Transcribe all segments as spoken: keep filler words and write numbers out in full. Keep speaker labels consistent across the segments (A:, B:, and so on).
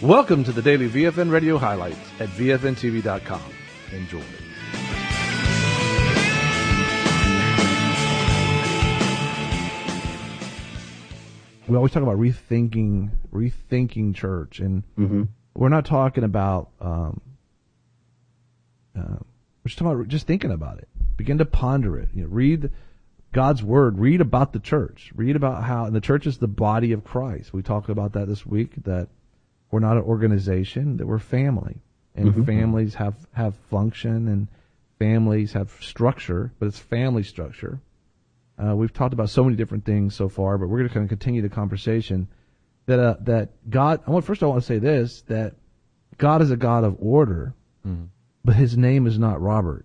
A: Welcome to the daily V F N Radio Highlights at V F N T V dot com. Enjoy. We always talk about rethinking, rethinking church, and mm-hmm. we're not talking about. Um, uh, we're just talking about just thinking about it. Begin to ponder it. You know, read God's word. Read about the church. Read about how and the church is the body of Christ. We talked about that this week. That we're not an organization. That we're family, and mm-hmm. families have have function, and families have structure, but it's family structure. Uh, we've talked about so many different things so far, but we're going to kind of continue the conversation. That uh, that God. I want first. I want to say this: that God is a God of order, mm-hmm. but His name is not Robert.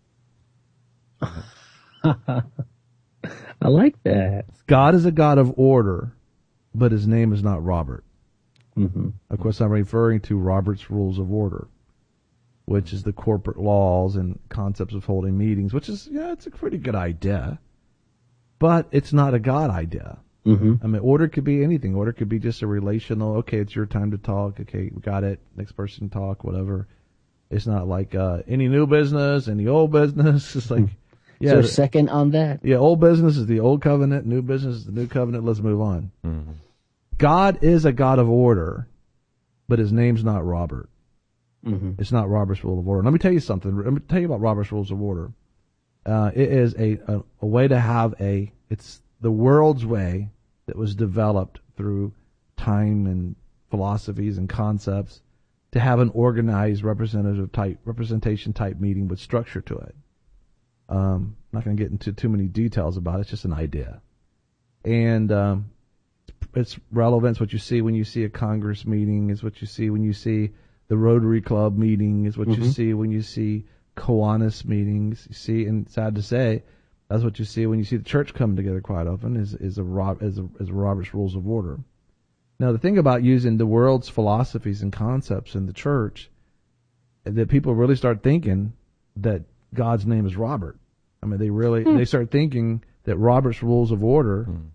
B: I like that.
A: God is a God of order, but His name is not Robert.
B: Mm-hmm.
A: Of course, I'm referring to Robert's Rules of Order, which is the corporate laws and concepts of holding meetings. Which is, yeah, it's a pretty good idea. But it's not a God idea.
B: Mm-hmm.
A: I mean, order could be anything. Order could be just a relational, okay, it's your time to talk. Okay, we got it. Next person talk, whatever. It's not like uh, any new business, any old business. It's like, yeah.
B: So second on that?
A: Yeah, old business is the old covenant. New business is the new covenant. Let's move on.
C: Mm-hmm.
A: God is a God of order, but His name's not Robert.
B: Mm-hmm.
A: It's not Robert's Rule of Order. Let me tell you something. Let me tell you about Robert's Rules of Order. Uh, it is a, a, a way to have a, it's the world's way that was developed through time and philosophies and concepts to have an organized representative type, representation type meeting with structure to it. Um, I'm not going to get into too many details about it. It's just an idea. And, um, it's relevant. It's what you see when you see a Congress meeting. It's what you see when you see the Rotary Club meeting. It's what mm-hmm. you see when you see Kiwanis meetings. You see, and sad to say, that's what you see when you see the church come together quite often, is is a is a, is a Robert's Rules of Order. Now, the thing about using the world's philosophies and concepts in the church, that people really start thinking that God's name is Robert. I mean, they really mm. they start thinking that Robert's Rules of Order mm.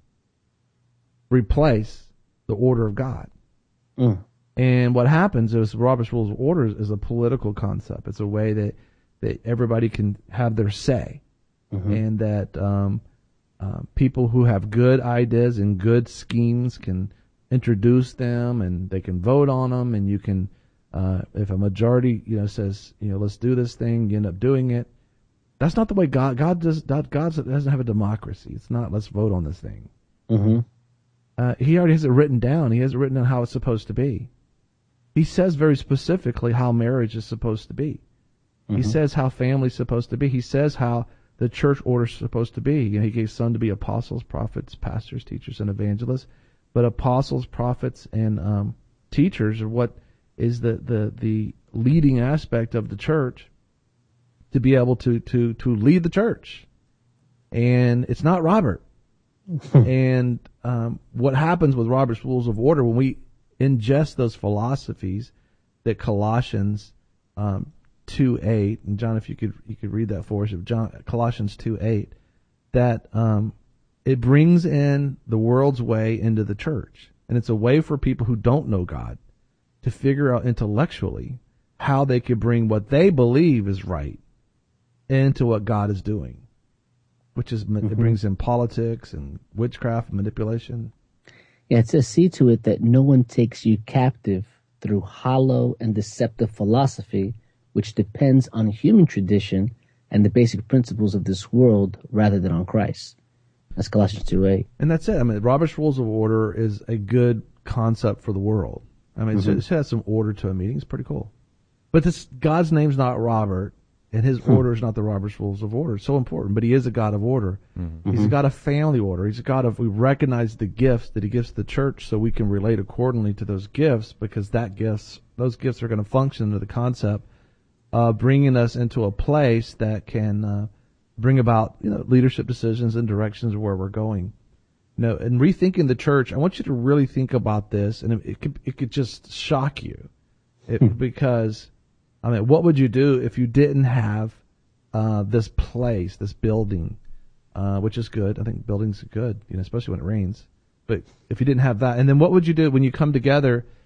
A: replace the order of God.
B: Mm.
A: And what happens is Robert's Rules of Order is a political concept. It's a way that, that everybody can have their say. Mm-hmm. And that um, uh, people who have good ideas and good schemes can introduce them, and they can vote on them, and you can, uh, if a majority, you know, says, you know, let's do this thing, you end up doing it. That's not the way God, God does, God doesn't have a democracy. It's not, let's vote on this thing.
B: Mm-hmm.
A: Uh, he already has it written down. He has it written down how it's supposed to be. He says very specifically how marriage is supposed to be. Mm-hmm. He says how family's supposed to be. He says how the church order is supposed to be. You know, He gave some to be apostles, prophets, pastors, teachers, and evangelists. But apostles, prophets, and um, teachers are what is the, the, the leading aspect of the church to be able to, to, to lead the church. And it's not Robert. And um, what happens with Robert's Rules of Order when we ingest those philosophies that Colossians um, two eight, and John, if you could you could read that for us, if John, Colossians two eight, that um, it brings in the world's way into the church, and it's a way for people who don't know God to figure out intellectually how they could bring what they believe is right into what God is doing. Which is, mm-hmm. it brings in politics and witchcraft and manipulation.
B: Yeah, it says, see to it that no one takes you captive through hollow and deceptive philosophy, which depends on human tradition and the basic principles of this world rather than on Christ. That's Colossians two eight.
A: And that's it. I mean, Robert's Rules of Order is a good concept for the world. I mean, mm-hmm. it has some order to a meeting. It's pretty cool. But this God's name's not Robert. And His hmm. order is not the Robert's Rules of Order. It's so important, but He is a God of order. Mm-hmm. He's a God of family order. He's a God of, we recognize the gifts that He gives to the church so we can relate accordingly to those gifts, because that gifts, those gifts are going to function into the concept of bringing us into a place that can uh, bring about, you know, leadership decisions and directions of where we're going. You know, and rethinking the church, I want you to really think about this, and it, it could it could just shock you, it, hmm. because. I mean, what would you do if you didn't have uh, this place, this building, uh, which is good. I think buildings are good, you know, especially when it rains. But if you didn't have that, and then what would you do when you come together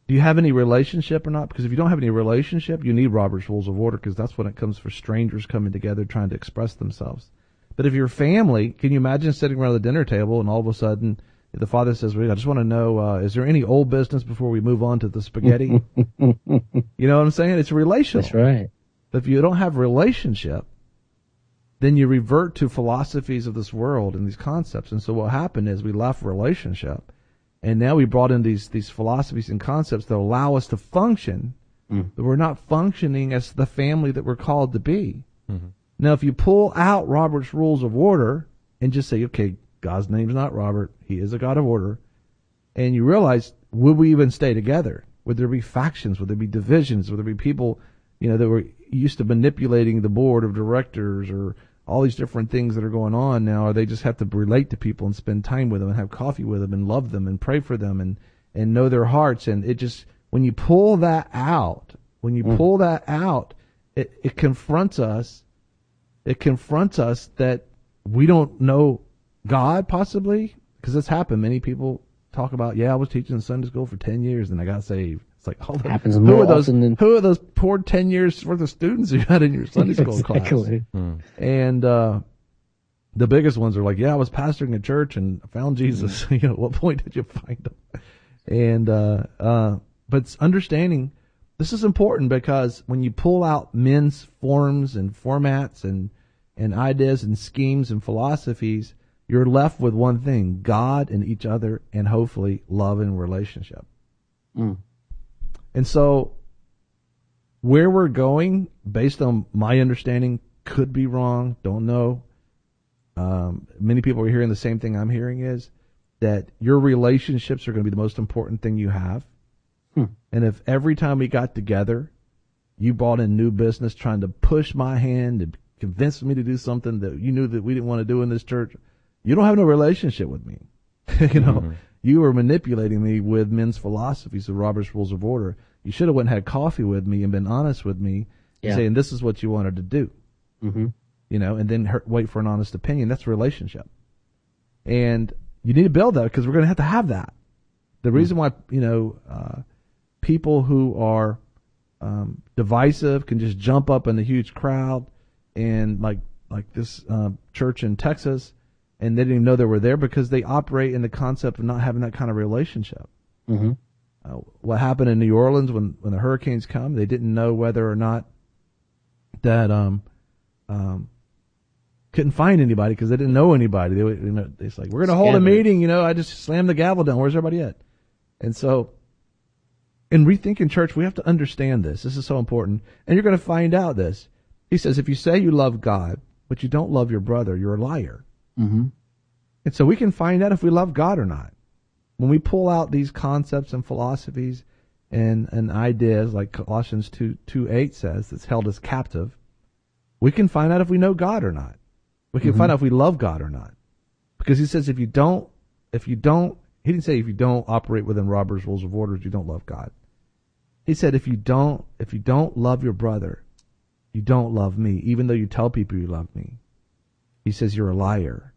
A: Do you have any relationship or not? Because if you don't have any relationship, you need Robert's Rules of Order, because that's when it comes for strangers coming together trying to express themselves. But if you're family, can you imagine sitting around the dinner table and all of a sudden the father says, well, I just want to know, uh, is there any old business before we move on to the spaghetti? You know what I'm saying? It's relational.
B: That's right.
A: But if you don't have relationship, then you revert to philosophies of this world and these concepts. And so what happened is we left relationship, and now we brought in these these philosophies and concepts that allow us to function, mm. but we're not functioning as the family that we're called to be. Mm-hmm. Now, if you pull out Robert's Rules of Order and just say, okay, God's name's not Robert, he is a God of order, and you realize, would we even stay together? Would there be factions? Would there be divisions? Would there be people, you know, that were used to manipulating the board of directors, or all these different things that are going on now? Or they just have to relate to people and spend time with them and have coffee with them and love them and pray for them and, and know their hearts. And it just, when you pull that out, when you mm. pull that out, it, it confronts us. It confronts us that we don't know God, possibly, because it's happened. Many people talk about, yeah, I was teaching Sunday school for ten years and I got saved. It's like, hold on.
B: Happens
A: who
B: more
A: are those,
B: often than...
A: who are those poor ten years worth of students you had in your Sunday school
B: exactly.
A: class? Hmm. And, uh, the biggest ones are like, yeah, I was pastoring a church and I found Jesus. Mm. You know, what point did you find him? And, uh, uh, but it's understanding this is important, because when you pull out men's forms and formats and, and ideas and schemes and philosophies, you're left with one thing: God and each other, and hopefully love and relationship. Mm. And so where we're going, based on my understanding, could be wrong, don't know. Um, many people are hearing the same thing I'm hearing, is that your relationships are going to be the most important thing you have. Hmm. And if every time we got together, you brought in new business trying to push my hand and convince me to do something that you knew that we didn't want to do in this church, you don't have no relationship with me. you know, mm-hmm. You were manipulating me with men's philosophies of Robert's Rules of Order. You should have went and had coffee with me and been honest with me, yeah. and saying this is what you wanted to do. Mm-hmm. You know, and then her, wait for an honest opinion. That's a relationship. And you need to build that, because we're going to have to have that. The mm-hmm. reason why, you know, uh, people who are um, divisive can just jump up in the huge crowd, and like like this uh, church in Texas, and they didn't even know they were there, because they operate in the concept of not having that kind of relationship. Mm-hmm. Uh, what happened in New Orleans when, when the hurricanes come, they didn't know whether or not that um um couldn't find anybody, because they didn't know anybody. They you know, it's like, we're going to hold a meeting. You know, I just slammed the gavel down. Where's everybody at? And so, in Rethinking Church, we have to understand this. This is so important, and you're going to find out this. He says, if you say you love God, but you don't love your brother, you're a liar. Mm-hmm. And so we can find out if we love God or not. When we pull out these concepts and philosophies and, and ideas, like Colossians two, two eight says, that's held us captive, we can find out if we know God or not. We can mm-hmm. find out if we love God or not. Because he says, if you don't, if you don't, he didn't say if you don't operate within Robert's Rules of Order, you don't love God. He said, if you don't, if you don't love your brother, you don't love me, even though you tell people you love me. He says you're a liar.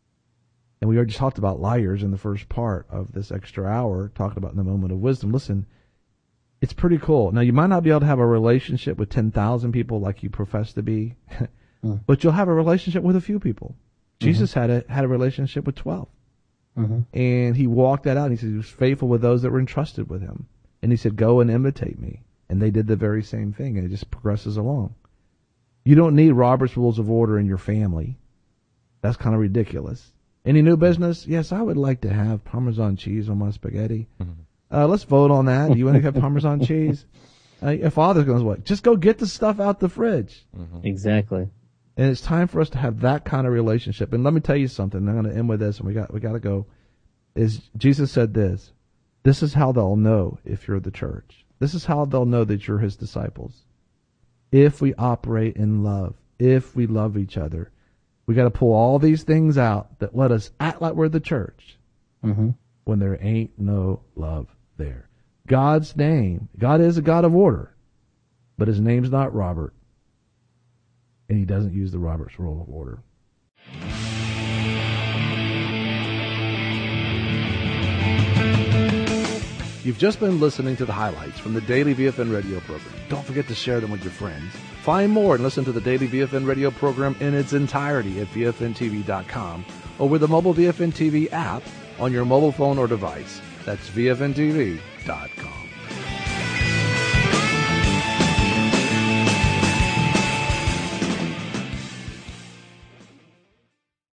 A: And we already talked about liars in the first part of this extra hour, talking about in the moment of wisdom. Listen, it's pretty cool. Now, you might not be able to have a relationship with ten thousand people like you profess to be, mm. but you'll have a relationship with a few people. Mm-hmm. Jesus had a had a relationship with twelve. Mm-hmm. And he walked that out. And he said he was faithful with those that were entrusted with him. And he said, go and imitate me. And they did the very same thing. And it just progresses along. You don't need Robert's Rules of Order in your family. That's kind of ridiculous. Any new business? Yes, I would like to have Parmesan cheese on my spaghetti. Mm-hmm. Uh, let's vote on that. Do you want to have Parmesan cheese? Uh, your father's going to what? Just go get the stuff out the fridge.
B: Mm-hmm. Exactly.
A: And it's time for us to have that kind of relationship. And let me tell you something. I'm going to end with this, and we got we got to go. Is Jesus said this? This is how they'll know if you're the church. This is how they'll know that you're his disciples. If we operate in love, if we love each other, we got to pull all these things out that let us act like we're the church, mm-hmm. when there ain't no love there. God's name, God is a God of order, but his name's not Robert, and he doesn't use the Robert's Rule of Order. You've just been listening to the highlights from the Daily V F N radio program. Don't forget to share them with your friends. Find more and listen to the Daily V F N radio program in its entirety at V F N T V dot com or with the mobile V F N T V app on your mobile phone or device. That's V F N T V dot com.